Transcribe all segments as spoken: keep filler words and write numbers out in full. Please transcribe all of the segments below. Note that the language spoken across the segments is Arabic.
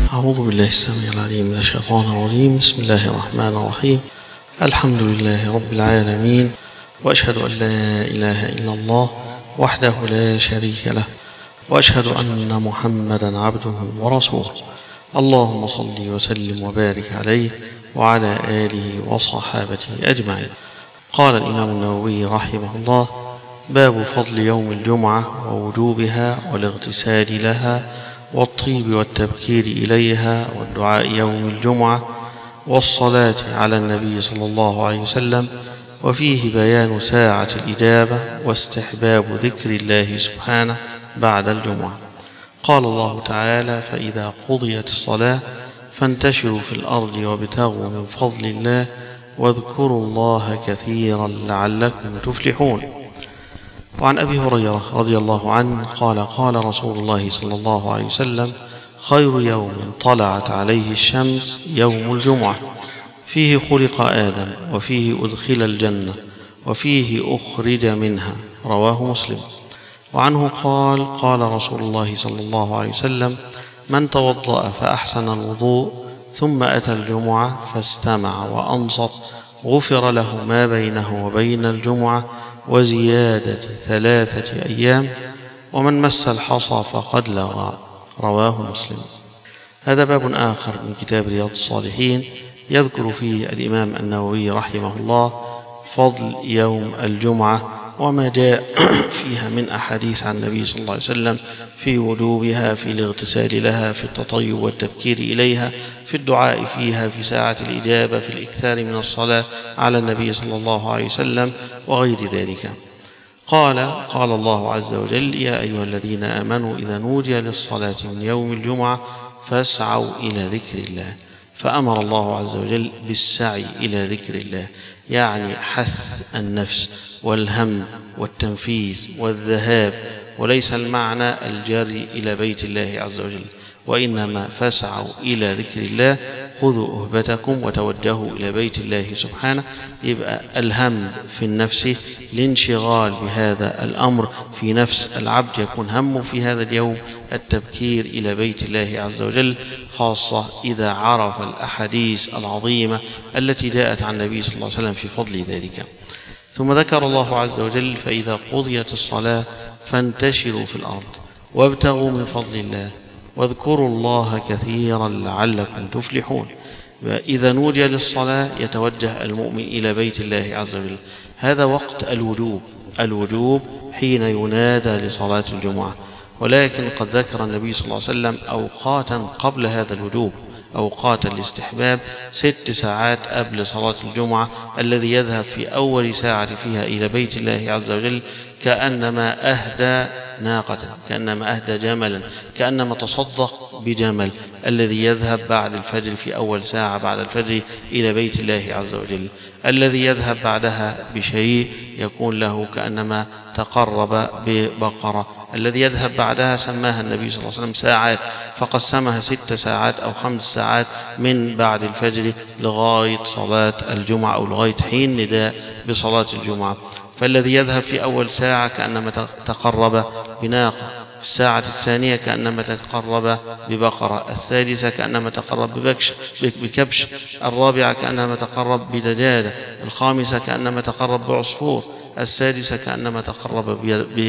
أعوذ بالله السميع العليم من الشيطان الرجيم. بسم الله الرحمن الرحيم. الحمد لله رب العالمين، وأشهد أن لا إله إلا الله وحده لا شريك له، وأشهد أن محمدا عبده ورسوله. اللهم صل وسلم وبارك عليه وعلى آله وصحابته أجمعين. قال الإمام النووي رحمه الله: باب فضل يوم الجمعة ووجوبها والاغتسال لها والطيب والتبكير إليها والدعاء يوم الجمعة والصلاة على النبي صلى الله عليه وسلم، وفيه بيان ساعة الإجابة واستحباب ذكر الله سبحانه بعد الجمعة. قال الله تعالى: فإذا قضيت الصلاة فانتشروا في الأرض وابتغوا من فضل الله واذكروا الله كثيرا لعلكم تفلحون. وعن أبي هريرة رضي الله عنه قال: قال رسول الله صلى الله عليه وسلم: خير يوم طلعت عليه الشمس يوم الجمعة، فيه خلق آدم وفيه أدخل الجنة وفيه أخرج منها. رواه مسلم. وعنه قال: قال رسول الله صلى الله عليه وسلم: من توضأ فأحسن الوضوء ثم أتى الجمعة فاستمع وأنصت غفر له ما بينه وبين الجمعة وزيادة ثلاثة أيام، ومن مس الحصى فقد لغى. رواه مسلم. هذا باب آخر من كتاب رياض الصالحين يذكر فيه الإمام النووي رحمه الله فضل يوم الجمعة وما جاء فيها من أحاديث عن النبي صلى الله عليه وسلم في وجوبها، في الاغتسال لها، في التطيب والتبكير إليها، في الدعاء فيها، في ساعة الإجابة، في الإكثار من الصلاة على النبي صلى الله عليه وسلم وغير ذلك. قال قال الله عز وجل: يا أيها الذين آمنوا إذا نودي للصلاة من يوم الجمعة فاسعوا إلى ذكر الله. فأمر الله عز وجل بالسعي إلى ذكر الله، يعني حث النفس والهم والتنفيذ والذهاب، وليس المعنى الجري إلى بيت الله عز وجل، وإنما فاسعوا إلى ذكر الله، خذوا أهبتكم وتوجهوا إلى بيت الله سبحانه. يبقى الهم في النفس، الانشغال بهذا الأمر في نفس العبد، يكون همه في هذا اليوم التبكير إلى بيت الله عز وجل، خاصة إذا عرف الأحاديث العظيمة التي جاءت عن النبي صلى الله عليه وسلم في فضل ذلك. ثم ذكر الله عز وجل: فإذا قضيت الصلاة فانتشروا في الأرض وابتغوا من فضل الله واذكروا الله كثيرا لعلكم تفلحون. إذا نودي للصلاة يتوجه المؤمن إلى بيت الله عز وجل. هذا وقت الوجوب، الوجوب حين ينادى لصلاة الجمعة، ولكن قد ذكر النبي صلى الله عليه وسلم أوقاتا قبل هذا الوجوب، أوقات الاستحباب، ست ساعات قبل صلاة الجمعة. الذي يذهب في أول ساعة فيها إلى بيت الله عز وجل كأنما أهدى ناقة، كأنما أهدى جملا، كأنما تصدق بجمل. الذي يذهب بعد الفجر في أول ساعة بعد الفجر إلى بيت الله عز وجل، الذي يذهب بعدها بشيء يكون له كأنما تقرب ببقرة. الذي يذهب بعدها سماها النبي صلى الله عليه وسلم ساعات، فقسمها ست ساعات أو خمس ساعات من بعد الفجر لغاية صلاة الجمعة أو لغاية حين نداء بصلاة الجمعة. فالذي يذهب في أول ساعة كأنما تقرب بناقة، في الساعة الثانية كأنما تقرب ببقرة، السادسة كأنما تقرب ببكش بكبش، الرابعة كأنما تقرب بدجاجة، الخامسة كأنما تقرب بعصفور، السادسة كأنما تقرب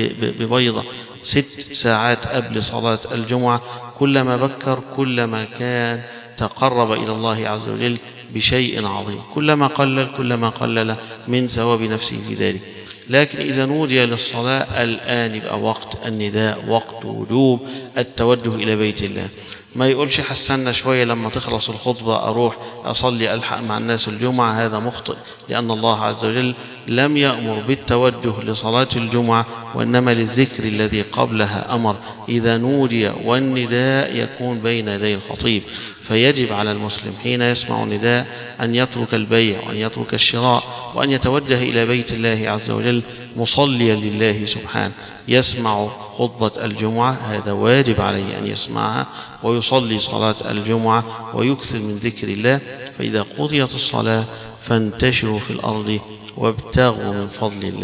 ببيضة. ست ساعات قبل صلاة الجمعة. كلما بكر كلما كان تقرب إلى الله عز وجل بشيء عظيم، كلما قلل كلما قلل من ثواب نفسه في ذلك. لكن إذا نودي للصلاة الآن يبقى وقت النداء، وقت وجوب التوجه إلى بيت الله. ما يقولش حسنا شوية لما تخلص الخطبة أروح أصلي ألحق مع الناس الجمعة، هذا مخطئ، لأن الله عز وجل لم يأمر بالتوجه لصلاة الجمعة، وإنما للذكر الذي قبلها أمر. إذا نودي والنداء يكون بين يدي الخطيب، فيجب على المسلم حين يسمع النداء أن يترك البيع وأن يترك الشراء وأن يتوجه إلى بيت الله عز وجل مصليا لله سبحانه. يسمع خطبة الجمعة، هذا واجب عليه أن يسمعها ويصلي صلاة الجمعة ويكثر من ذكر الله. فإذا قضيت الصلاة فانتشروا في الأرض وابتغوا من فضل الله.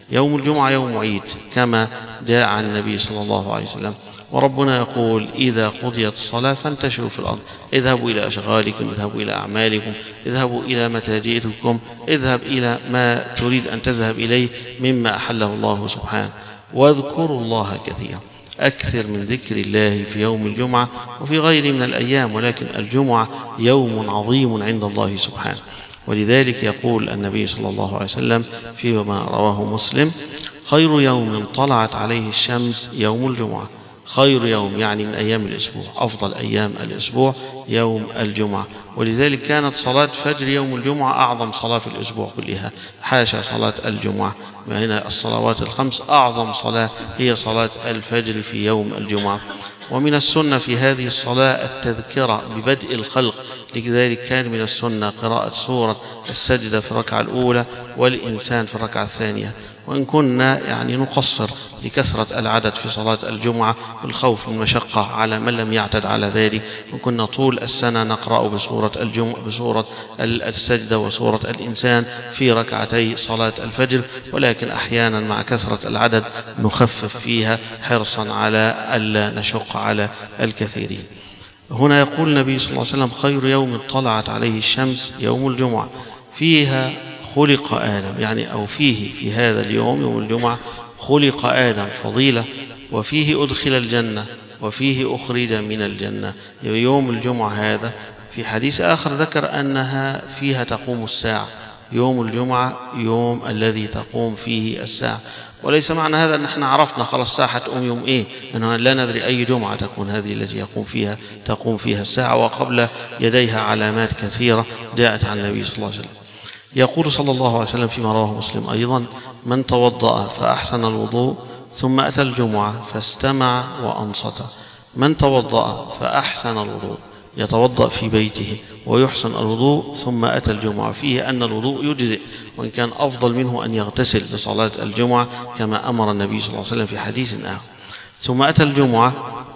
يوم الجمعة يوم عيد كما جاء عن النبي صلى الله عليه وسلم. وربنا يقول إذا قضيت الصلاة فانتشروا في الأرض، اذهبوا إلى أشغالكم، اذهبوا إلى أعمالكم، اذهبوا إلى متاجركم، اذهب إلى ما تريد أن تذهب إليه مما أحله الله سبحانه، واذكروا الله كثيرا. أكثر من ذكر الله في يوم الجمعة وفي غير من الأيام، ولكن الجمعة يوم عظيم عند الله سبحانه. ولذلك يقول النبي صلى الله عليه وسلم فيما رواه مسلم: خير يوم طلعت عليه الشمس يوم الجمعة. خير يوم يعني من أيام الأسبوع، أفضل أيام الأسبوع يوم الجمعة. ولذلك كانت صلاة فجر يوم الجمعة أعظم صلاة في الأسبوع كلها، حاشا صلاة الجمعة. هنا الصلوات الخمس أعظم صلاة هي صلاة الفجر في يوم الجمعة. ومن السنة في هذه الصلاة التذكرة ببدء الخلق، لذلك كان من السنة قراءة سورة السجدة في الركعة الأولى والإنسان في الركعة الثانية، وإن كنا يعني نقصر لكثرة العدد في صلاة الجمعة والخوف من مشقة على من لم يعتد على ذلك، وكنا طول السنة نقرأ بسورة الجمعة بسورة السجدة وسورة الإنسان في ركعتي صلاة الفجر، ولكن أحيانا مع كثرة العدد نخفف فيها حرصا على ألا نشق على الكثيرين. هنا يقول النبي صلى الله عليه وسلم: خير يوم طلعت عليه الشمس يوم الجمعة، فيها خلق آدم، يعني أو فيه في هذا اليوم يوم الجمعة خلق آدم فضيلة، وفيه أدخل الجنة، وفيه أخرج من الجنة. يوم الجمعة هذا في حديث آخر ذكر أنها فيها تقوم الساعة. يوم الجمعة يوم الذي تقوم فيه الساعة، وليس معنى هذا أن احنا عرفنا خلاص الساعة تقوم يوم إيه، أنه لا ندري أي جمعة تكون هذه التي يقوم فيها تقوم فيها الساعة، وقبل يديها علامات كثيرة جاءت عن النبي صلى الله عليه وسلم. يقول صلى الله عليه وسلم فيما رواه مسلم أيضا: من توضأ فأحسن الوضوء ثم أتى الجمعة فاستمع وأنصت. من توضأ فأحسن الوضوء، يتوضأ في بيته ويحسن الوضوء ثم أتى الجمعة، فيه أن الوضوء يجزئ، وإن كان أفضل منه أن يغتسل لصلاة الجمعة كما أمر النبي صلى الله عليه وسلم في حديث آخر. ثم أتى الجمعة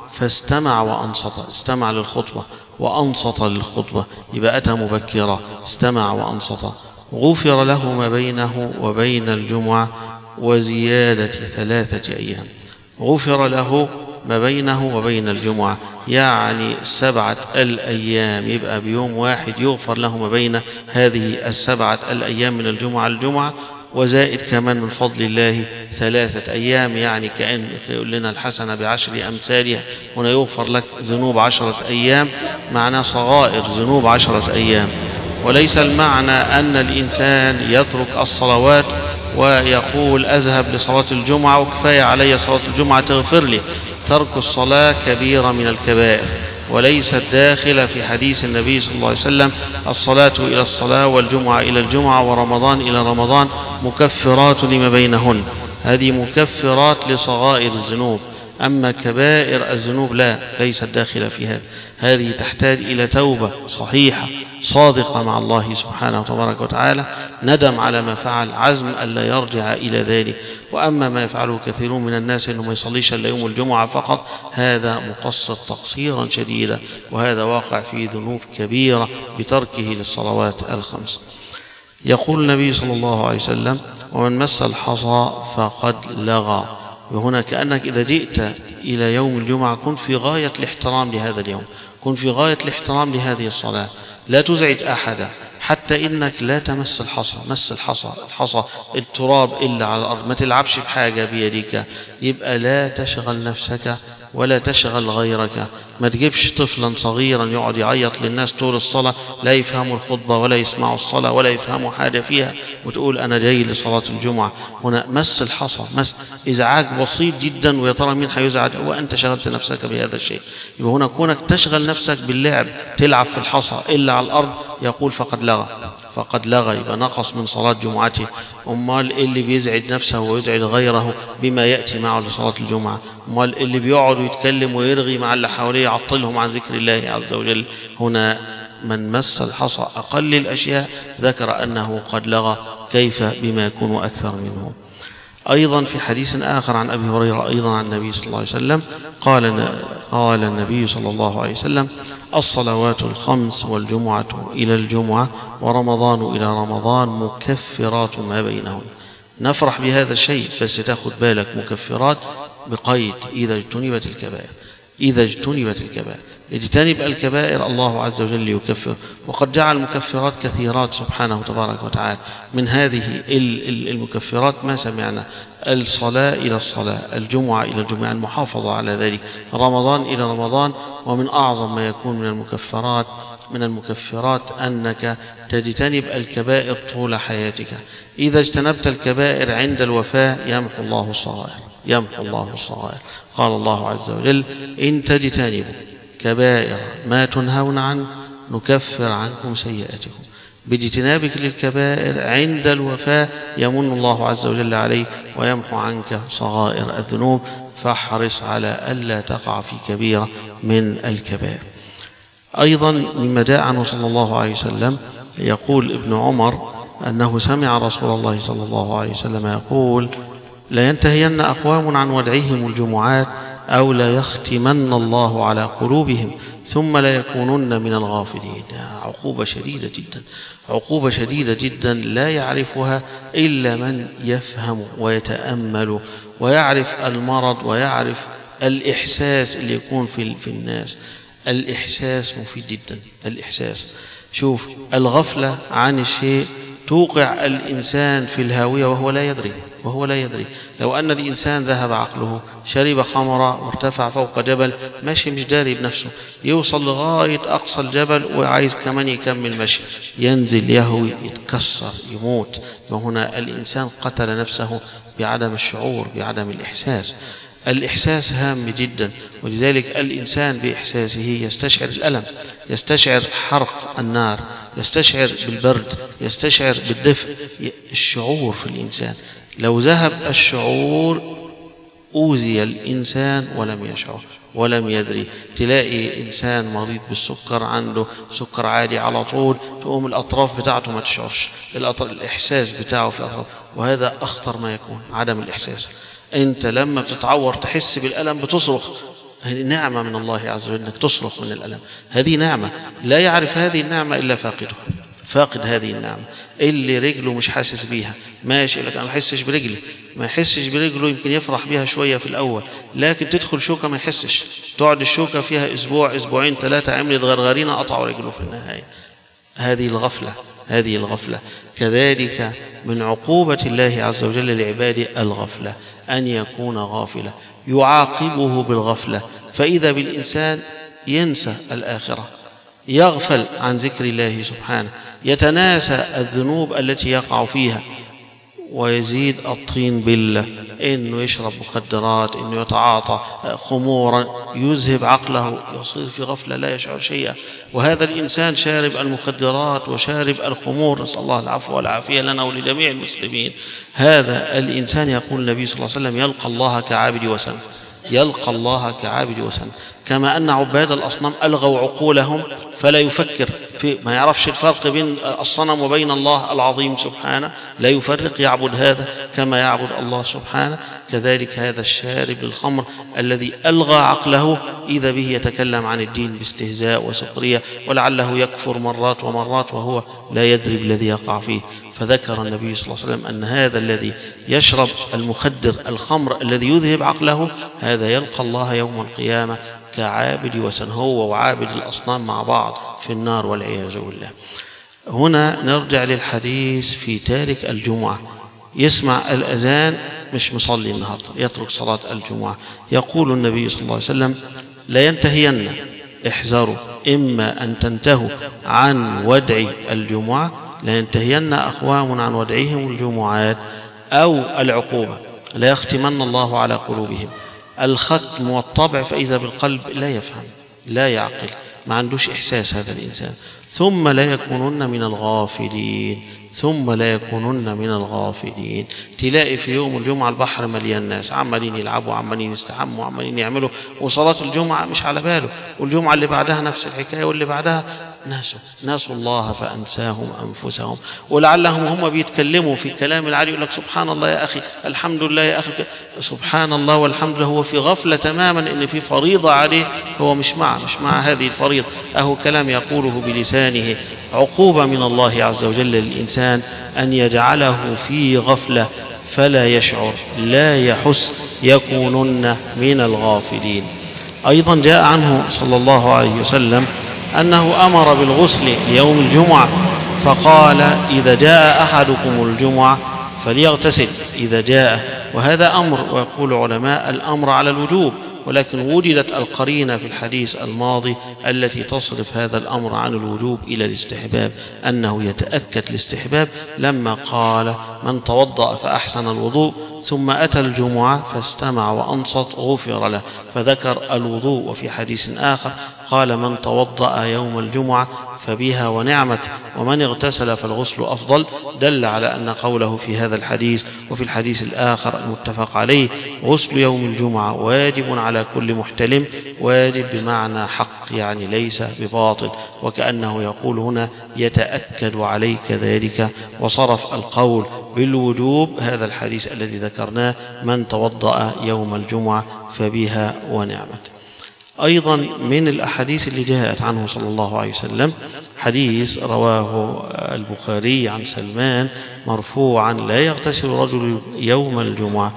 فاستمع وأنصت، استمع للخطبة وأنصت للخطبة، يبقى أتى مبكرا استمع وأنصت. غفر له ما بينه وبين الجمعة وزيادة ثلاثة أيام. غفر له ما بينه وبين الجمعة يعني سبعة الأيام، يبقى بيوم واحد يغفر له ما بين هذه السبعة الأيام من الجمعة الجمعة، وزائد كمان من فضل الله ثلاثة أيام، يعني كأن يقول لنا الحسنة بعشر أمثالها. هنا يغفر لك ذنوب عشرة أيام، معناه صغائر ذنوب عشرة أيام. وليس المعنى أن الإنسان يترك الصلوات ويقول أذهب لصلاة الجمعة وكفاية علي صلاة الجمعة تغفر لي. ترك الصلاة كبيرة من الكبائر، وليست داخلة في حديث النبي صلى الله عليه وسلم: الصلاة إلى الصلاة والجمعة إلى الجمعة ورمضان إلى رمضان مكفرات لما بينهن. هذه مكفرات لصغائر الذنوب، أما كبائر الذنوب لا، ليست داخلة في هذا. هذه تحتاج إلى توبة صحيحة صادقة مع الله سبحانه وتبارك وتعالى، ندم على ما فعل، عزم ألا يرجع إلى ذلك. وأما ما يفعله كثيرون من الناس أنه ما يصليش إلا يوم الجمعة فقط، هذا مقصر تقصيرا شديدا، وهذا واقع في ذنوب كبيرة بتركه للصلوات الخمس. يقول النبي صلى الله عليه وسلم: ومن مس الحصى فقد لغى. وهنا كأنك إذا جئت إلى يوم الجمعة كن في غاية الاحترام لهذا اليوم، كن في غاية الاحترام لهذه الصلاة، لا تزعج أحدا، حتى إنك لا تمس الحصى. مس الحصى الحصى التراب إلا على الأرض، ما تلعبش بحاجة بيدك، يبقى لا تشغل نفسك ولا تشغل غيرك. ما تجيبش طفلا صغيرا يقعد يعيط للناس طول الصلاة، لا يفهموا الخطبة ولا يسمعوا الصلاة ولا يفهموا حاجة فيها، وتقول أنا جاي لصلاة الجمعة. هنا مس الحصى، مس إزعاج بسيط جدا، ويا ترى مين هيزعج؟ وأنت شغلت نفسك بهذا الشيء. يبقى هنا كونك تشغل نفسك باللعب، تلعب في الحصى إلا على الأرض، يقول فقد لغى، فقد لغى، يبقى نقص من صلاة جمعته. أمال اللي بيزعج نفسه ويزعج غيره بما يأتي معه لصلاة الجمعة؟ أمال اللي بيقعد ويتكلم ويرغي مع اللي حواليه يعطلهم عن ذكر الله عز وجل؟ هنا من مس الحصى أقل الأشياء ذكر أنه قد لغى، كيف بما يكون أكثر منه؟ أيضا في حديث آخر عن أبي هريرة أيضا عن النبي صلى الله عليه وسلم قال قال النبي صلى الله عليه وسلم: الصلوات الخمس والجمعة إلى الجمعة ورمضان إلى رمضان مكفرات ما بينهن. نفرح بهذا الشيء، بس تاخد بالك مكفرات بقيد إذا اجتنبت الكبائر. إذا اجتنبت الكبائر، اجتنب الكبائر الله عز وجل يكفر. وقد جعل مكفرات كثيرات سبحانه تبارك وتعالى. من هذه المكفرات ما سمعنا: الصلاة إلى الصلاة، الجمعة إلى الجمعة، المحافظة على ذلك، رمضان إلى رمضان. ومن أعظم ما يكون من المكفرات من المكفرات أنك تجتنب الكبائر طول حياتك. إذا اجتنبت الكبائر عند الوفاة يمحو الله الصغائر، يمحو الله الصغائر. قال الله عز وجل: إن تجتنبوا كبائر ما تنهون عنه نكفر عنكم سيئاتكم. باجتنابك للكبائر عند الوفاة يمن الله عز وجل عليك ويمحو عنك صغائر الذنوب. فاحرص على ألا تقع في كبيرة من الكبائر. أيضا مما جاء عنه صلى الله عليه وسلم يقول ابن عمر أنه سمع رسول الله صلى الله عليه وسلم يقول: لا ينتهين أقوام عن ودعهم الجمعات أو لا يختمن الله على قلوبهم ثم لا يكونن من الغافلين. عقوبة شديدة جدا، عقوبة شديدة جدا لا يعرفها إلا من يفهم ويتأمل ويعرف المرض ويعرف الإحساس اللي يكون في, في الناس. الإحساس مفيد جدا. الإحساس، شوف، الغفلة عن الشيء توقع الإنسان في الهاوية وهو لا يدري وهو لا يدري. لو أن الإنسان ذهب عقله، شرب خمرة وارتفع فوق جبل، ماشي مش داري بنفسه، يوصل لغاية أقصى الجبل وعايز كمان يكمل مشي، ينزل يهوي يتكسر يموت. وهنا الإنسان قتل نفسه بعدم الشعور، بعدم الإحساس. الإحساس هام جدا، ولذلك الإنسان بإحساسه يستشعر الألم، يستشعر حرق النار، يستشعر بالبرد، يستشعر بالدفء. الشعور في الإنسان، لو ذهب الشعور أوذي الإنسان ولم يشعر ولم يدري. تلاقي إنسان مريض بالسكر، عنده سكر عالي على طول، تقوم الأطراف بتاعته ما تشعرش، الإحساس بتاعه في الأطراف. وهذا أخطر ما يكون، عدم الإحساس. أنت لما بتتعور تحس بالألم بتصرخ، هذه نعمة من الله عز وجل أنك تصرخ من الألم. هذه نعمة لا يعرف هذه النعمة إلا فاقدها، فاقد هذه النعمة. اللي رجله مش حاسس بيها ماشي، لكن ما يحسش برجله، ما يحسش برجله يمكن يفرح بيها شوية في الأول، لكن تدخل شوكة ما يحسش، تقعد الشوكة فيها أسبوع أسبوعين ثلاثة، عملت غرغرينة قطعوا رجله في النهاية. هذه الغفلة، هذه الغفلة. كذلك من عقوبة الله عز وجل لعباده الغفلة، أن يكون غافلا يعاقبه بالغفلة. فإذا بالإنسان ينسى الآخرة، يغفل عن ذكر الله سبحانه، يتناسى الذنوب التي يقع فيها، ويزيد الطين بالله، إنه يشرب مخدرات، إنه يتعاطى خمورا، يذهب عقله، يصير في غفلة لا يشعر شيئا. وهذا الإنسان شارب المخدرات وشارب الخمور، نسأل الله العفو والعافية لنا ولجميع المسلمين. هذا الإنسان يقول النبي صلى الله عليه وسلم: يلقى الله كعابد وسن، يلقى الله كعابد وسن. كما أن عباد الأصنام ألغوا عقولهم فلا يفكر في، ما يعرفش الفرق بين الصنم وبين الله العظيم سبحانه، لا يفرق، يعبد هذا كما يعبد الله سبحانه. كذلك هذا الشارب للخمر الذي ألغى عقله، إذا به يتكلم عن الدين باستهزاء وسخرية، ولعله يكفر مرات ومرات وهو لا يدري بالذي يقع فيه. فذكر النبي صلى الله عليه وسلم أن هذا الذي يشرب المخدر الخمر الذي يذهب عقله، هذا يلقى الله يوم القيامة كعابد وسن، هو وعابد الأصنام مع بعض في النار والعياذ بالله. هنا نرجع للحديث في تارك الجمعة، يسمع الأذان مش مصلي النهاردة، يترك صلاة الجمعة. يقول النبي صلى الله عليه وسلم: لا ينتهين، احذروا، إما أن تنتهوا عن ودع الجمعة، لا ينتهين أقوام عن ودعهم الجمعات، أو العقوبة لا يختمن الله على قلوبهم. الختم والطبع، فإذا بالقلب لا يفهم لا يعقل، ما عندوش إحساس هذا الإنسان. ثم لا يكونن من الغافلين، ثم لا يكونن من الغافلين. تلاقي في يوم الجمعة البحر مليان ناس، عمالين يلعبوا، عمالين يستحموا، عمالين يعملوا، وصلاة الجمعة مش على باله، والجمعة اللي بعدها نفس الحكاية، واللي بعدها ناسوا ناسوا الله فأنساهم أنفسهم. ولعلهم هم بيتكلموا في كلام العالي يقول لك: سبحان الله يا أخي، الحمد لله يا أخي، سبحان الله والحمد لله، هو في غفلة تماما إن في فريضة عليه، هو مش مع مش مع هذه الفريضة، أهو كلام يقوله بلسانه. عقوبة من الله عز وجل للإنسان أن يجعله في غفلة، فلا يشعر لا يحس يكونن من الغافلين. أيضا جاء عنه صلى الله عليه وسلم أنه أمر بالغسل يوم الجمعة فقال إذا جاء أحدكم الجمعة فليغتسل إذا جاء. وهذا أمر، ويقول علماء الأمر على الوجوب، ولكن وجدت القرينة في الحديث الماضي التي تصرف هذا الأمر عن الوجوب إلى الاستحباب، أنه يتأكد الاستحباب لما قال من توضأ فأحسن الوضوء ثم أتى الجمعة فاستمع وأنصت غفر له، فذكر الوضوء. وفي حديث آخر قال من توضأ يوم الجمعة فبها ونعمت ومن اغتسل فالغسل أفضل، دل على أن قوله في هذا الحديث وفي الحديث الآخر المتفق عليه غسل يوم الجمعة واجب على كل محتلم، واجب بمعنى حق يعني ليس بباطل، وكأنه يقول هنا يتأكد عليك ذلك، وصرف القول بالوجوب هذا الحديث الذي ذكرناه من توضأ يوم الجمعة فبها ونعمت. أيضا من الأحاديث اللي جاءت عنه صلى الله عليه وسلم حديث رواه البخاري عن سلمان مرفوعا لا يغتسل رجل يوم الجمعة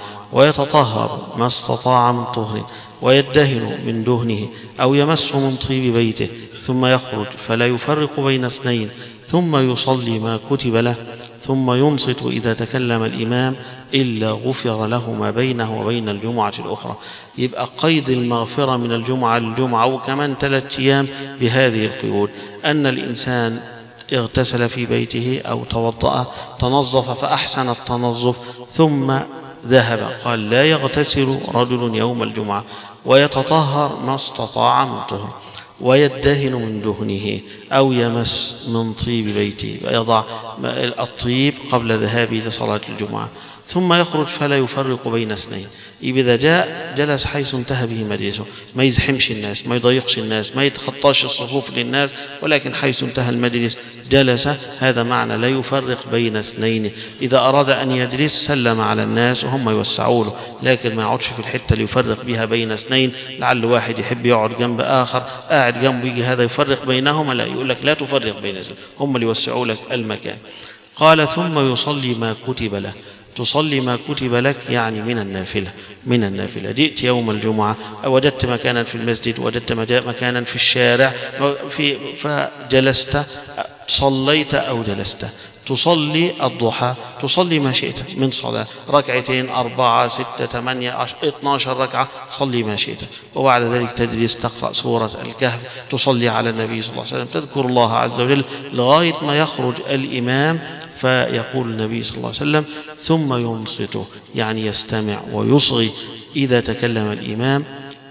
ويتطهر ما استطاع من طهر ويدهن من دهنه أو يمس من طيب بيته ثم يخرج فلا يفرق بين اثنين ثم يصلي ما كتب له ثم ينصت إذا تكلم الإمام إلا غفر له ما بينه وبين الجمعة الأخرى. يبقى قيد المغفرة من الجمعة للجمعة وكمان ثلاثة أيام بهذه القيود، أن الإنسان اغتسل في بيته أو توضأ تنظف فأحسن التنظف ثم ذهب، قال لا يغتسل رجل يوم الجمعة ويتطهر ما استطاع من طهر ويدهن من دهنه أو يمس من طيب بيته، ويضع الطيب قبل ذهابه لصلاة الجمعة ثم يخرج فلا يفرق بين اثنين. إذا جاء جلس حيث انتهى به مجلسه، ما يزحمش الناس، ما يضيقش الناس، ما يتخطاش الصفوف للناس، ولكن حيث انتهى المجلس جلس. هذا معنى لا يفرق بين اثنين. إذا أراد أن يجلس سلم على الناس وهم يوسعوا له، لكن ما يقعدش في الحتة اللي يفرق بها بين اثنين، لعل واحد يحب يقعد جنب آخر قاعد جنبه يجي هذا يفرق بينهما، لا، يقول لك لا تفرق بين اثنين، هم اللي يوسعوا لك المكان. قال ثم يصلي ما كتب له، تصلي ما كتب لك يعني من النافلة. من النافلة جئت يوم الجمعة وجدت مكانا في المسجد، وجدت مكانا في الشارع في فجلست صليت أو جلست، تصلي الضحى، تصلي ما شئت من صلاة، ركعتين أربعة ستة ثمانية اثناشر ركعة، صلي ما شئت، وبعد ذلك تجلس تقرأ سورة الكهف، تصلي على النبي صلى الله عليه وسلم، تذكر الله عز وجل لغاية ما يخرج الإمام فيقول النبي صلى الله عليه وسلم ثم ينصته يعني يستمع ويصغي إذا تكلم الإمام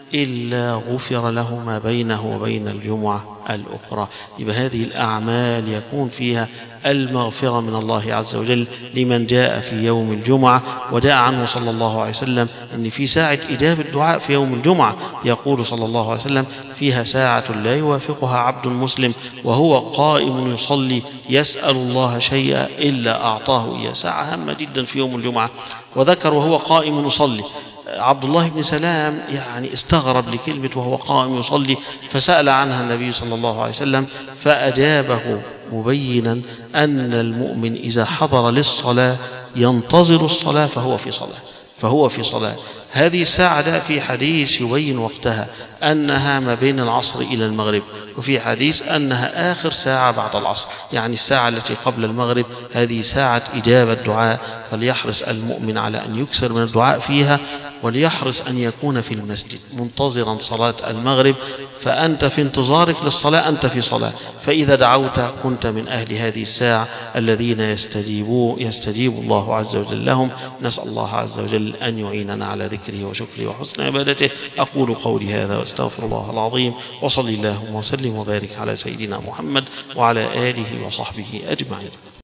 إلا غفر له ما بينه وبين الجمعة الأخرى. يبقى هذه الأعمال يكون فيها المغفرة من الله عز وجل لمن جاء في يوم الجمعة. وجاء عنه صلى الله عليه وسلم أن في ساعة إجابة الدعاء في يوم الجمعة يقول صلى الله عليه وسلم فيها ساعة لا يوافقها عبد مسلم وهو قائم يصلي يسأل الله شيئا إلا أعطاه إياه. ساعة هامة جدا في يوم الجمعة. وذكر وهو قائم يصلي، عبد الله بن سلام يعني استغرب لكلمة وهو قائم يصلي، فسأل عنها النبي صلى الله عليه وسلم فأجابه مبينا أن المؤمن إذا حضر للصلاة ينتظر الصلاة فهو في صلاة فهو في صلاة. هذه الساعة في حديث يبين وقتها أنها ما بين العصر إلى المغرب، وفي حديث أنها آخر ساعة بعد العصر، يعني الساعة التي قبل المغرب هذه ساعة إجابة دعاء، فليحرص المؤمن على أن يكثر من الدعاء فيها، وليحرص أن يكون في المسجد منتظرا صلاة المغرب. فأنت في انتظارك للصلاة أنت في صلاة، فإذا دعوت كنت من أهل هذه الساعة الذين يستجيبوا يستجيب الله عز وجل لهم. نسأل الله عز وجل أن يعيننا على ذكره وشكره وحسن عبادته. أقول قولي هذا واستغفر الله العظيم، وصلي اللهم وسلم وبارك على سيدنا محمد وعلى آله وصحبه أجمعين.